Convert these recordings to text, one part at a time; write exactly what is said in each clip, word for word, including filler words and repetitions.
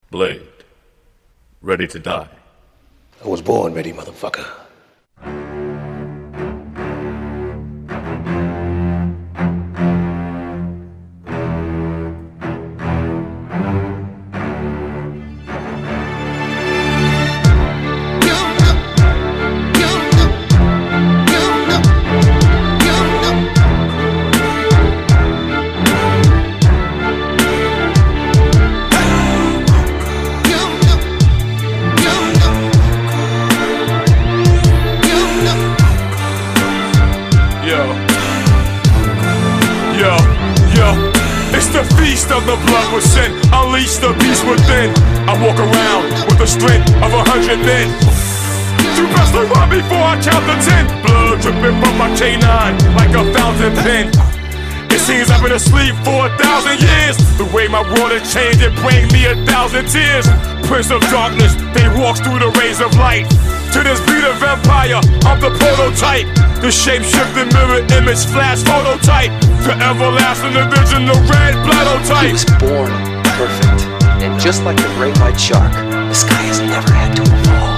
Blade. Ready to die. I was born ready, motherfucker. Of the blood was sent, unleash the beast within. I walk around with the strength of a hundred men. Two best to run before I count the ten. Blood dripping from my canine like a fountain pen. It seems I've been asleep for a thousand years. The way my world has changed, it brings me a thousand tears. Prince of darkness, they walks through the rays of light. To this beat of empire, I'm the prototype. The shape-shifting mirror image flash phototype. The everlasting original red blood-o-type. He was born perfect, and just like the great white shark, the sky has never had to evolve.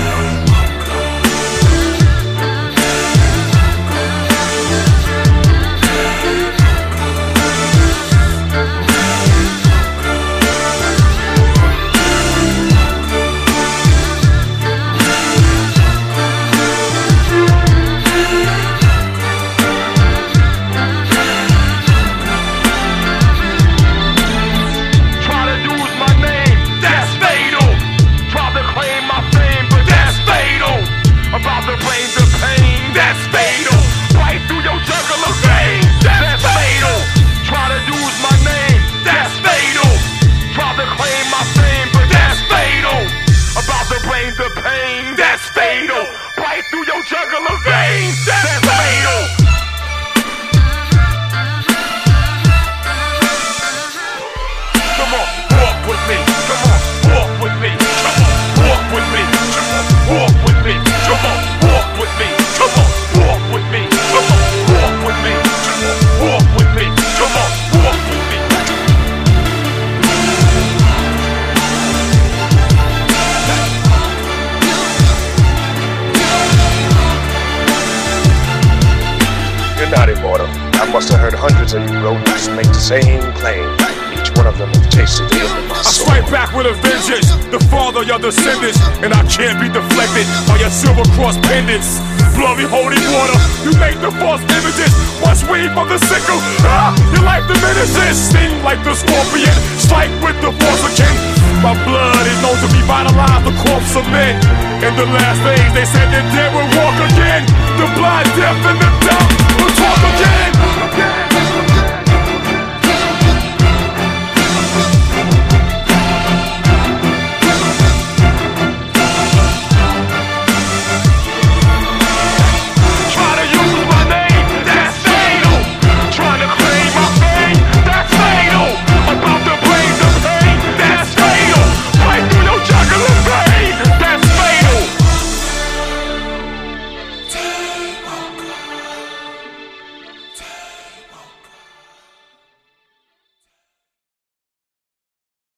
I must have heard hundreds of you rodents make the same claim. Each one of them have tasted the end of my soul. I strike back with a vengeance, the father of your descendants, and I can't be deflected by your silver cross pendants. Bloody holy water, you make the false images. Watch weed from the sickle, ah, your life diminishes. Sting like the scorpion, strike with the force of kin. My blood is known to revitalize the corpse of men. In the last days, they said the dead will walk again. The blind, deaf, and the dumb will talk again.